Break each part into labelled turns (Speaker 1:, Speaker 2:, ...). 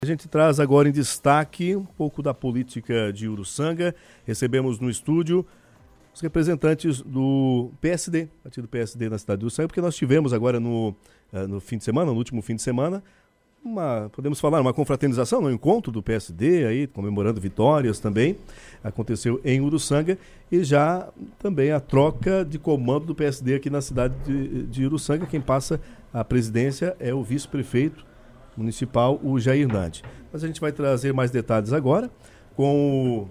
Speaker 1: A gente traz agora em destaque um pouco da política de Uruçanga. Recebemos no estúdio os representantes do PSD, partido PSD na cidade de Uruçanga, porque nós tivemos agora no fim de semana, no último fim de semana, podemos falar, uma confraternização, um encontro do PSD, aí, comemorando vitórias também, aconteceu em Uruçanga, e já também a troca de comando do PSD aqui na cidade de Uruçanga. Quem passa a presidência é o vice-prefeito municipal, o Jair Nandi. Mas a gente vai trazer mais detalhes agora com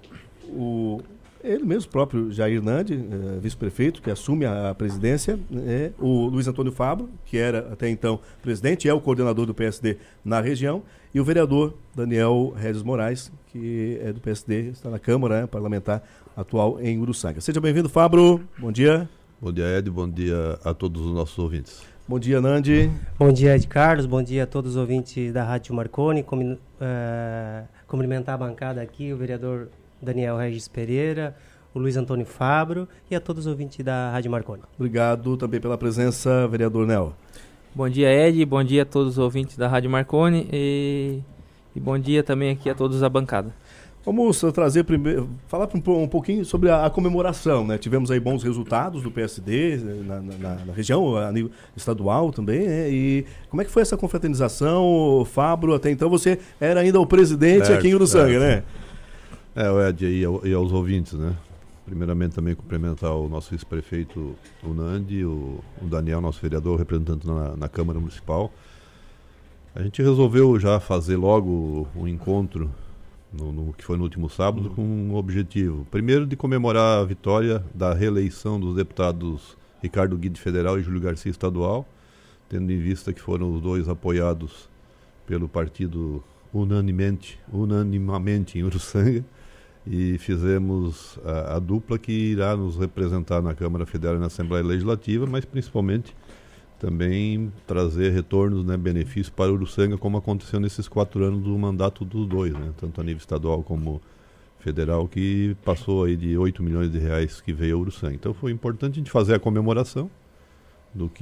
Speaker 1: ele mesmo, próprio Jair Nandi, vice-prefeito, que assume a presidência, o Luiz Antônio Fabro, que era até então presidente, é o coordenador do PSD na região, e o vereador Daniel Regis Moraes, que é do PSD, está na Câmara Parlamentar atual em Uruçanga. Seja bem-vindo, Fabro. Bom dia.
Speaker 2: Bom dia, Ed. Bom dia a todos os nossos ouvintes.
Speaker 1: Bom dia, Nandi.
Speaker 3: Bom dia, Ed Carlos. Bom dia a todos os ouvintes da Rádio Marconi. Cumprimentar a bancada aqui, o vereador Daniel Regis Pereira, o Luiz Antônio Fabro e a todos os ouvintes da Rádio Marconi.
Speaker 1: Obrigado também pela presença, vereador Nel.
Speaker 4: Bom dia, Ed. Bom dia a todos os ouvintes da Rádio Marconi e bom dia também aqui a todos da bancada.
Speaker 1: Vamos trazer primeiro, falar um pouquinho sobre a comemoração, né? Tivemos aí bons resultados do PSD na região, a nível estadual também, né? E como é que foi essa confraternização, Fabro? Até então você era ainda o presidente aqui em Uruçanga, né?
Speaker 2: O Ed e aos ouvintes, né? Primeiramente também cumprimentar o nosso vice-prefeito, o Nandi, o Daniel, nosso vereador, representante na Câmara Municipal. A gente resolveu já fazer logo um encontro que foi no último sábado, com um objetivo. Primeiro, de comemorar a vitória da reeleição dos deputados Ricardo Guide Federal e Júlio Garcia Estadual, tendo em vista que foram os dois apoiados pelo partido unanimamente em Uruçanga, e fizemos a dupla que irá nos representar na Câmara Federal e na Assembleia Legislativa, mas principalmente também trazer retornos, né, benefícios para Uruçanga, como aconteceu nesses 4 anos do mandato dos dois, né, tanto a nível estadual como federal, que passou aí de 8 milhões de reais que veio a Uruçanga. Então foi importante a gente fazer a comemoração do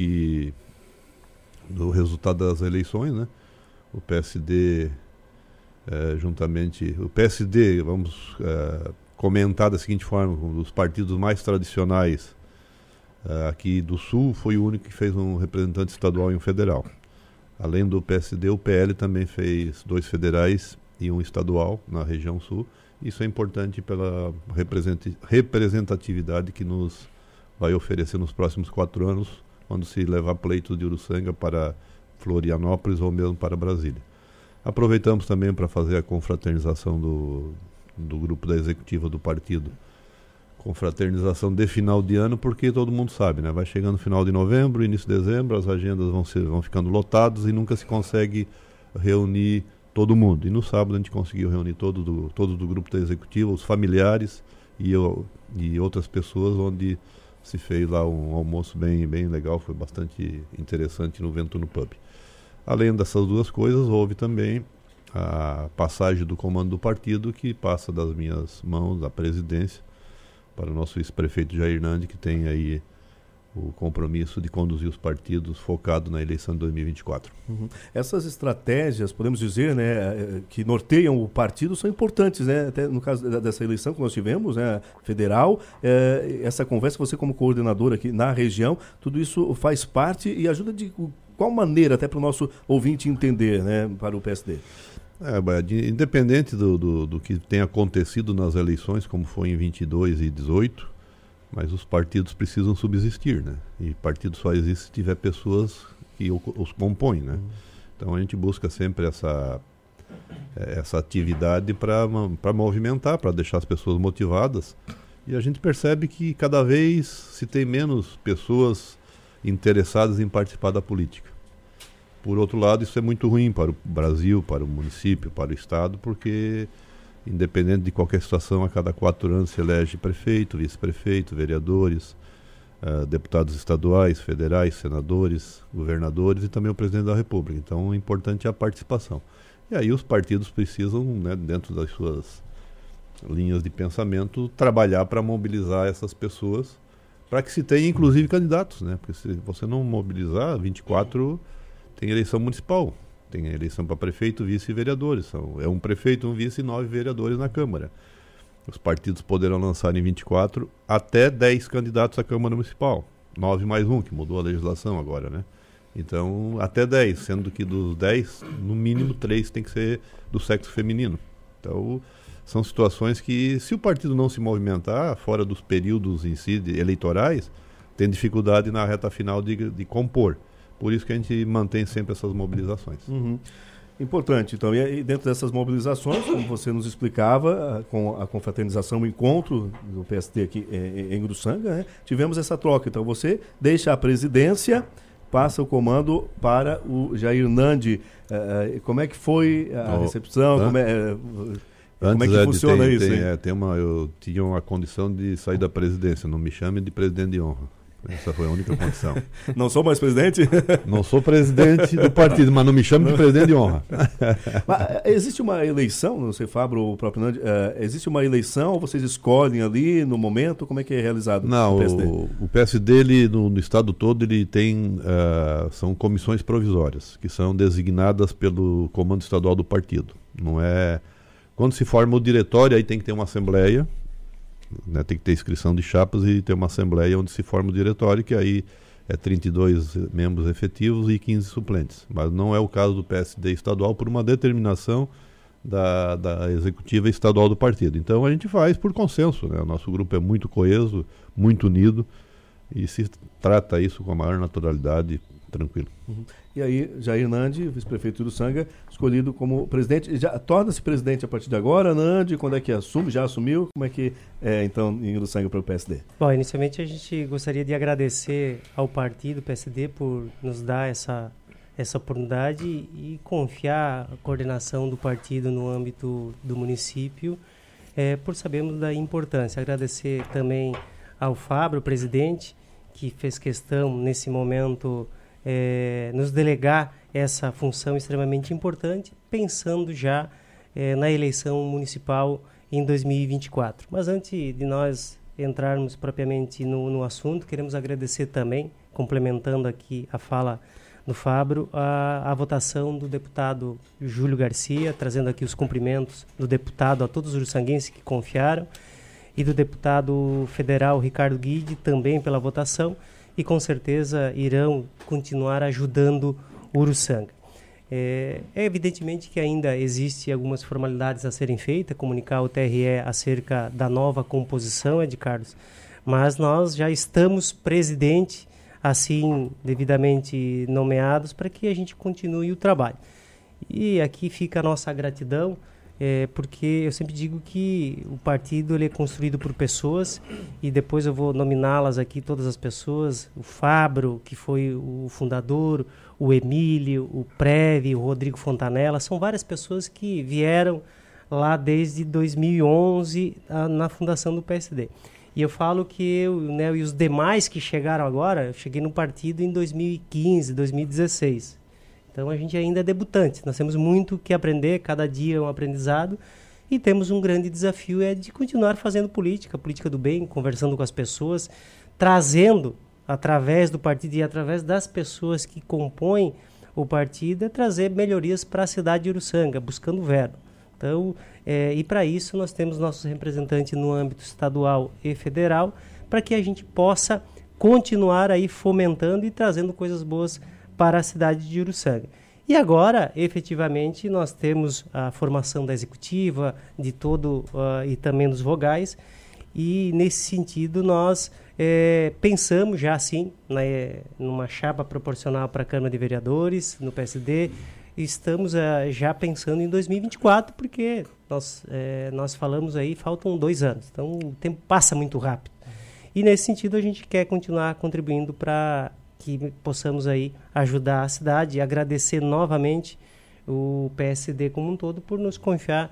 Speaker 2: resultado das eleições, né? O PSD, vamos comentar da seguinte forma: um dos partidos mais tradicionais aqui do Sul, foi o único que fez um representante estadual e um federal. Além do PSD, o PL também fez 2 federais e um estadual na região Sul. Isso é importante pela representatividade que nos vai oferecer nos próximos 4 anos, quando se levar pleito de Uruçanga para Florianópolis ou mesmo para Brasília. Aproveitamos também para fazer a confraternização do grupo da executiva do partido. Confraternização de final de ano, porque todo mundo sabe, né? Vai chegando final de novembro, início de dezembro, as agendas vão ficando lotadas e nunca se consegue reunir todo mundo. E no sábado a gente conseguiu reunir todos do grupo da executiva, os familiares e outras pessoas, onde se fez lá um almoço bem legal, foi bastante interessante no Vento no Pub. Além dessas duas coisas, houve também a passagem do comando do partido, que passa das minhas mãos, da presidência, para o nosso vice-prefeito Jair Nandi, que tem aí o compromisso de conduzir os partidos focado na eleição de 2024.
Speaker 1: Uhum. Essas estratégias, podemos dizer, né, que norteiam o partido, são importantes, né? Até no caso dessa eleição que nós tivemos, né, federal, essa conversa, você como coordenador aqui na região, tudo isso faz parte e ajuda de qual maneira, até para o nosso ouvinte entender, né, para o PSD?
Speaker 2: Independente do que tem acontecido nas eleições, como foi em 22 e 18, mas os partidos precisam subsistir, né? E partido só existe se tiver pessoas que os compõem, né? Então a gente busca sempre essa atividade para movimentar, para deixar as pessoas motivadas, e a gente percebe que cada vez se tem menos pessoas interessadas em participar da política. Por outro lado, isso é muito ruim para o Brasil, para o município, para o estado, porque independente de qualquer situação, a cada 4 anos se elege prefeito, vice-prefeito, vereadores, deputados estaduais, federais, senadores, governadores e também o presidente da República. Então, o importante é a participação. E aí os partidos precisam, né, dentro das suas linhas de pensamento, trabalhar para mobilizar essas pessoas, para que se tenha inclusive candidatos, né? Porque se você não mobilizar, 24 tem eleição municipal. Tem a eleição para prefeito, vice e vereadores. É um prefeito, um vice e 9 vereadores na Câmara. Os partidos poderão lançar em 24 até 10 candidatos à Câmara Municipal. 9 mais 1, que mudou a legislação agora, né? Então, até 10, sendo que dos 10, no mínimo 3 tem que ser do sexo feminino. Então, são situações que, se o partido não se movimentar, fora dos períodos em si eleitorais, tem dificuldade na reta final de compor. Por isso que a gente mantém sempre essas mobilizações.
Speaker 1: Uhum. Importante, então, e dentro dessas mobilizações, como você nos explicava, com a confraternização, o encontro do PSD aqui em Uruçanga, né, tivemos essa troca. Então, você deixa a presidência, passa o comando para o Jair Nandi. Como é que foi a recepção? Como é que funciona isso?
Speaker 2: Eu tinha uma condição de sair da presidência, não me chame de presidente de honra. Essa foi a única condição.
Speaker 1: Não sou mais presidente?
Speaker 2: Não sou presidente do partido, mas não me chame de presidente de honra.
Speaker 1: Mas existe uma eleição, não sei, Fábio ou o próprio Nandi, existe uma eleição, vocês escolhem ali no momento, como é que é realizado?
Speaker 2: Não, o PSD? O PSD ele, no estado todo, ele tem, são comissões provisórias, que são designadas pelo comando estadual do partido. Não é... Quando se forma o diretório, aí tem que ter uma assembleia, né, tem que ter inscrição de chapas e ter uma assembleia onde se forma o diretório, que aí é 32 membros efetivos e 15 suplentes. Mas não é o caso do PSD estadual por uma determinação da executiva estadual do partido. Então a gente faz por consenso, né? O nosso grupo é muito coeso, muito unido e se trata isso com a maior naturalidade, tranquilo.
Speaker 1: Uhum. E aí, Jair Nandi, vice-prefeito de Uruçanga, escolhido como presidente. Já torna-se presidente a partir de agora, Nandi? Quando é que assume? Já assumiu? Como é que é, então, em Uruçanga para o PSD?
Speaker 3: Bom, inicialmente a gente gostaria de agradecer ao partido PSD por nos dar essa oportunidade e confiar a coordenação do partido no âmbito do município, por sabermos da importância. Agradecer também ao Fábio, presidente, que fez questão, nesse momento, nos delegar essa função extremamente importante, pensando já na eleição municipal em 2024. Mas antes de nós entrarmos propriamente no assunto, queremos agradecer também, complementando aqui a fala do Fábio, a votação do deputado Júlio Garcia, trazendo aqui os cumprimentos do deputado a todos os uruçanguenses que confiaram, e do deputado federal Ricardo Guide, também pela votação, e com certeza irão continuar ajudando o Uruçanga. Evidentemente que ainda existe algumas formalidades a serem feitas, comunicar ao TRE acerca da nova composição, Ed Carlos, mas nós já estamos presidente, assim, devidamente nomeados, para que a gente continue o trabalho. E aqui fica a nossa gratidão, porque eu sempre digo que o partido ele é construído por pessoas, e depois eu vou nominá-las aqui, todas as pessoas, o Fábio, que foi o fundador, o Emílio, o Preve, o Rodrigo Fontanella, são várias pessoas que vieram lá desde 2011 na fundação do PSD. E eu falo que eu, né, e os demais que chegaram agora, eu cheguei no partido em 2015, 2016. Então a gente ainda é debutante, nós temos muito que aprender, cada dia é um aprendizado, e temos um grande desafio, de continuar fazendo política do bem, conversando com as pessoas, trazendo, através do partido e através das pessoas que compõem o partido, trazer melhorias para a cidade de Uruçanga, buscando verbo. Então, e para isso nós temos nossos representantes no âmbito estadual e federal, para que a gente possa continuar aí fomentando e trazendo coisas boas para a cidade de Uruçanga. E agora, efetivamente, nós temos a formação da executiva, de todo e também dos vogais, e nesse sentido nós pensamos já assim, numa chapa proporcional para a Câmara de Vereadores, no PSD. Estamos já pensando em 2024, porque nós falamos aí, faltam 2 anos, então o tempo passa muito rápido. E nesse sentido a gente quer continuar contribuindo para que possamos aí ajudar a cidade, e agradecer novamente o PSD como um todo por nos confiar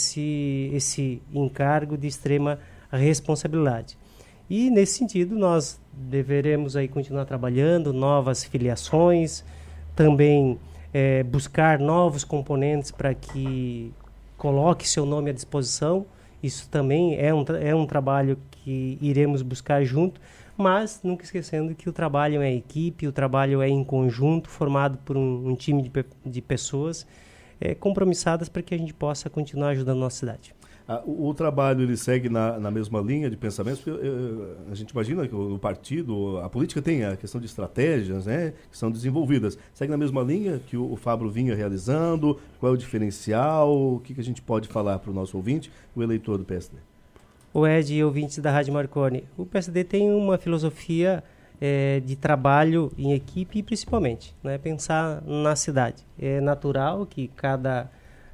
Speaker 3: esse encargo de extrema responsabilidade. E nesse sentido nós deveremos aí continuar trabalhando, novas filiações, também buscar novos componentes para que coloque seu nome à disposição, Isso também é um trabalho que iremos buscar junto, mas nunca esquecendo que o trabalho é equipe, o trabalho é em conjunto, formado por um time de pessoas compromissadas para que a gente possa continuar ajudando a nossa cidade.
Speaker 1: O trabalho ele segue na mesma linha de pensamento, porque a gente imagina que o partido, a política tem a questão de estratégias, né, que são desenvolvidas. Segue na mesma linha que o Fabro vinha realizando? Qual é o diferencial? O que a gente pode falar para o nosso ouvinte, o eleitor do PSD?
Speaker 3: O Ed e ouvintes da Rádio Marconi, o PSD tem uma filosofia de trabalho em equipe, principalmente, né, pensar na cidade. É natural que cada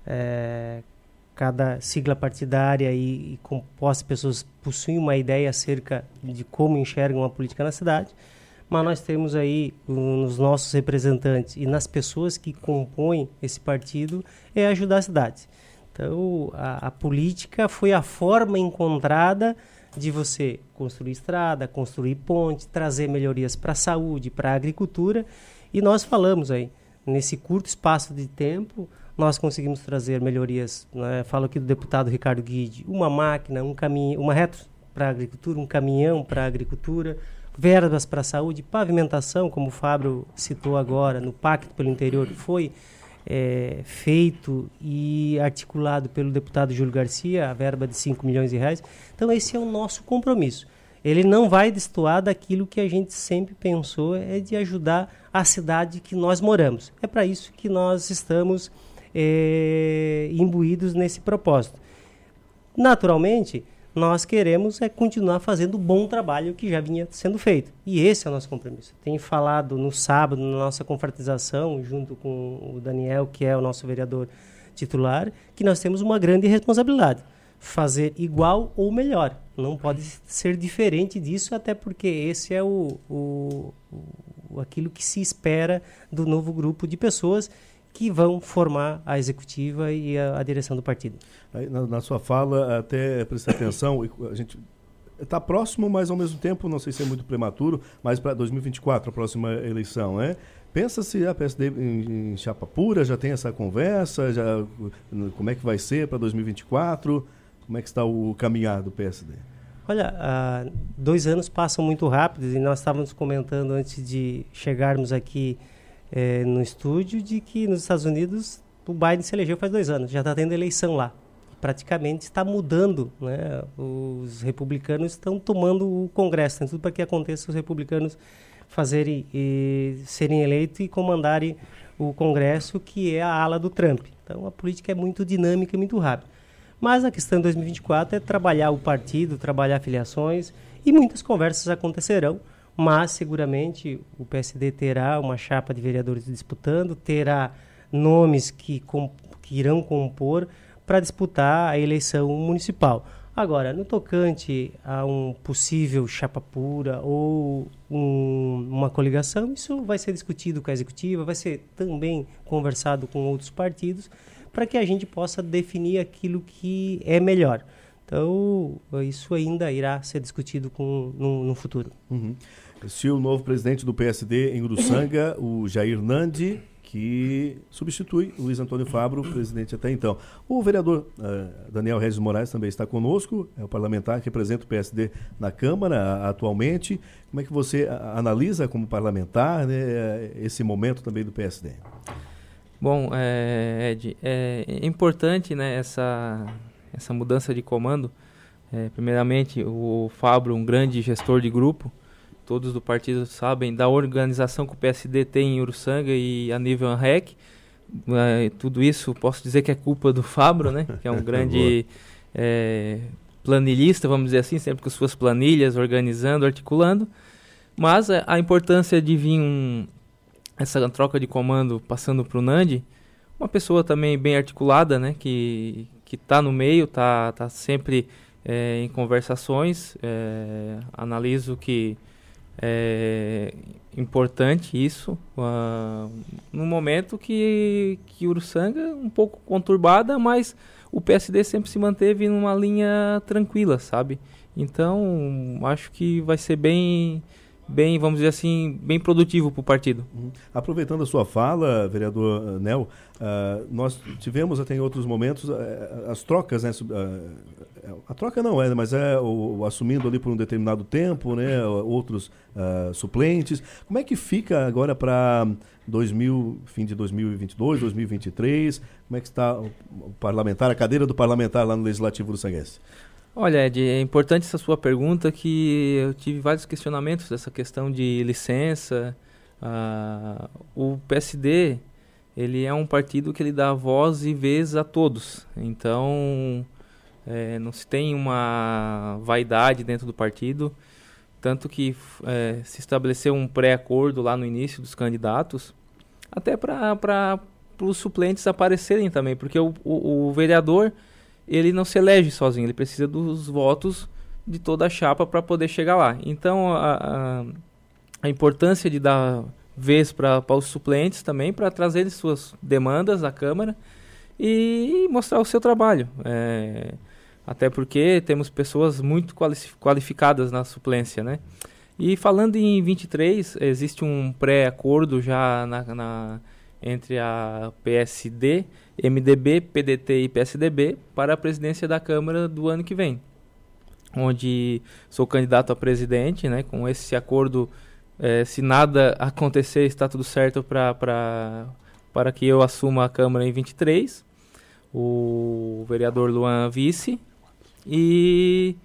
Speaker 3: sigla partidária e composta de pessoas possuem uma ideia acerca de como enxergam a política na cidade, mas nós temos aí nos nossos representantes e nas pessoas que compõem esse partido ajudar a cidade. Então, a política foi a forma encontrada de você construir estrada, construir ponte, trazer melhorias para a saúde, para a agricultura, e nós falamos aí, nesse curto espaço de tempo, nós conseguimos trazer melhorias, né? Falo aqui do deputado Ricardo Guide, uma máquina, um caminhão, uma reto para a agricultura, um caminhão para a agricultura, verbas para a saúde, pavimentação, como o Fábio citou agora, no Pacto pelo Interior, foi feito e articulado pelo deputado Júlio Garcia, a verba de 5 milhões de reais. Então esse é o nosso compromisso. Ele não vai destoar daquilo que a gente sempre pensou, de ajudar a cidade que nós moramos. É para isso que nós estamos imbuídos nesse propósito. Naturalmente, nós queremos continuar fazendo o bom trabalho que já vinha sendo feito. E esse é o nosso compromisso. Tenho falado no sábado, na nossa confraternização, junto com o Daniel, que é o nosso vereador titular, que nós temos uma grande responsabilidade. Fazer igual ou melhor. Não pode ser diferente disso, até porque esse é aquilo que se espera do novo grupo de pessoas que vão formar a executiva e a direção do partido.
Speaker 1: Aí, na sua fala, até presta atenção, a gente está próximo, mas ao mesmo tempo, não sei se é muito prematuro, mas para 2024, a próxima eleição, né? Pensa-se a PSD em chapa pura, já tem essa conversa, como é que vai ser para 2024? Como é que está o caminhar do PSD?
Speaker 3: Olha, 2 anos passam muito rápido e nós estávamos comentando antes de chegarmos aqui no estúdio de que nos Estados Unidos o Biden se elegeu faz 2 anos, já está tendo eleição lá. Praticamente está mudando, né? Os republicanos estão tomando o Congresso, tem tudo para que aconteça os republicanos serem eleitos e comandarem o Congresso, que é a ala do Trump. Então a política é muito dinâmica e muito rápida. Mas a questão de 2024 é trabalhar o partido, trabalhar filiações e muitas conversas acontecerão. Mas, seguramente, o PSD terá uma chapa de vereadores disputando, terá nomes que irão compor para disputar a eleição municipal. Agora, no tocante a um possível chapa pura ou uma coligação, isso vai ser discutido com a executiva, vai ser também conversado com outros partidos, para que a gente possa definir aquilo que é melhor. Então, isso ainda irá ser discutido no futuro.
Speaker 1: Uhum. Este é o novo presidente do PSD em Uruçanga, o Jair Nandi, que substitui o Luiz Antônio Fabro, presidente até então. O vereador Daniel Regis Moraes também está conosco, é o parlamentar que representa o PSD na Câmara atualmente. Como é que você analisa como parlamentar, né, esse momento também do PSD?
Speaker 4: Bom, Ed, é importante, né, essa mudança de comando. Primeiramente, o Fabro, um grande gestor de grupo, todos do partido sabem da organização que o PSD tem em Uruçanga e a nível ANREC. Tudo isso posso dizer que é culpa do Fabro, né, que é um grande planilhista, vamos dizer assim, sempre com suas planilhas, organizando, articulando. Mas a importância de vir essa troca de comando passando para o Nandi, uma pessoa também bem articulada, né, que está no meio, está sempre em conversações, analiso que é importante isso, num momento que Uruçanga é um pouco conturbada, mas o PSD sempre se manteve numa linha tranquila, sabe? Então, acho que vai ser bem bem, vamos dizer assim, bem produtivo para o partido.
Speaker 1: Aproveitando a sua fala, vereador Nel, nós tivemos até em outros momentos as trocas, né? A troca não é, mas o assumindo ali por um determinado tempo, né? Outros suplentes. Como é que fica agora para fim de 2022, 2023? Como é que está o parlamentar, a cadeira do parlamentar lá no Legislativo uruçanguense?
Speaker 4: Olha, Ed, é importante essa sua pergunta, que eu tive vários questionamentos dessa questão de licença. O PSD, ele é um partido que ele dá voz e vez a todos. Então, não se tem uma vaidade dentro do partido, tanto que se estabeleceu um pré-acordo lá no início dos candidatos, até para os suplentes aparecerem também, porque o vereador, ele não se elege sozinho, ele precisa dos votos de toda a chapa para poder chegar lá. Então, a importância de dar vez para os suplentes também, para trazerem suas demandas à Câmara e mostrar o seu trabalho. Até porque temos pessoas muito qualificadas na suplência, né? E falando em 23, existe um pré-acordo já entre a PSD, MDB, PDT e PSDB para a presidência da Câmara do ano que vem, onde sou candidato a presidente, né? Com esse acordo, se nada acontecer, está tudo certo para que eu assuma a Câmara em 23, o vereador Luan vice e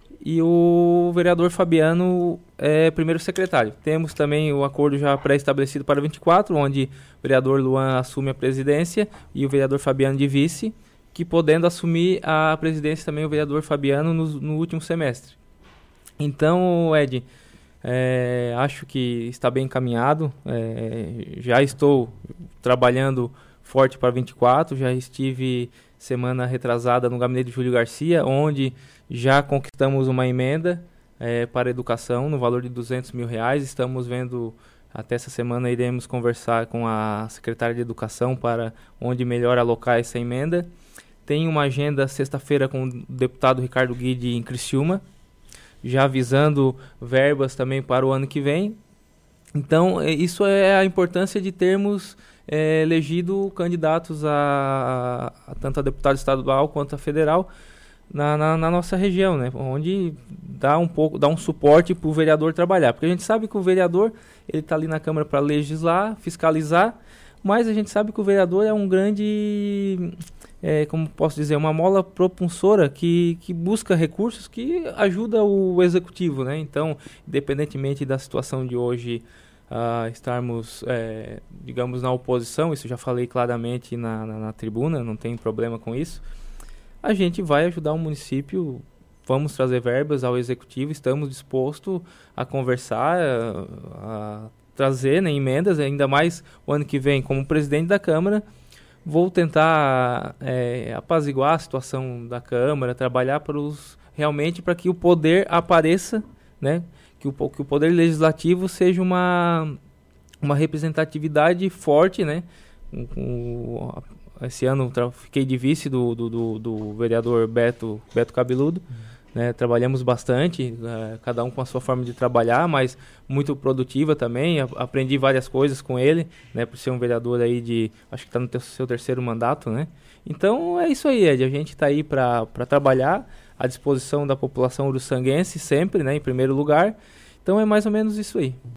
Speaker 4: o vereador Fabiano é primeiro secretário. Temos também o acordo já pré-estabelecido para 24, onde o vereador Luan assume a presidência e o vereador Fabiano de vice, que podendo assumir a presidência também o vereador Fabiano no último semestre. Então, Ed, acho que está bem encaminhado. Já estou trabalhando forte para 24, já estive semana retrasada no gabinete de Júlio Garcia, onde já conquistamos uma emenda para a educação no valor de R$200 mil. Estamos vendo, até essa semana iremos conversar com a secretária de Educação para onde melhor alocar essa emenda. Tem uma agenda sexta-feira com o deputado Ricardo Guidi em Criciúma, já avisando verbas também para o ano que vem. Então, isso é a importância de termos elegido candidatos tanto a deputado estadual quanto a federal na nossa região, né? Onde dá um suporte para o vereador trabalhar, porque a gente sabe que o vereador ele está ali na Câmara para legislar, fiscalizar, mas a gente sabe que o vereador é um grande, como posso dizer, uma mola propulsora que busca recursos que ajuda o executivo, né? Então, independentemente da situação de hoje, estarmos, digamos, na oposição, isso já falei claramente na tribuna, não tem problema com isso. A gente vai ajudar o município, vamos trazer verbas ao executivo, estamos dispostos a conversar, a trazer, né, emendas, ainda mais o ano que vem como presidente da Câmara. Vou tentar apaziguar a situação da Câmara, trabalhar realmente para que o poder apareça, né, que o poder legislativo seja uma representatividade forte, né. Esse ano fiquei de vice do vereador Beto Cabeludo, né? Trabalhamos bastante, cada um com a sua forma de trabalhar, mas muito produtiva também. Aprendi várias coisas com ele, né? Por ser um vereador aí acho que está no seu terceiro mandato, né? Então é isso aí, Ed. A gente está aí para trabalhar à disposição da população uruçanguense sempre, né? Em primeiro lugar. Então é mais ou menos isso aí.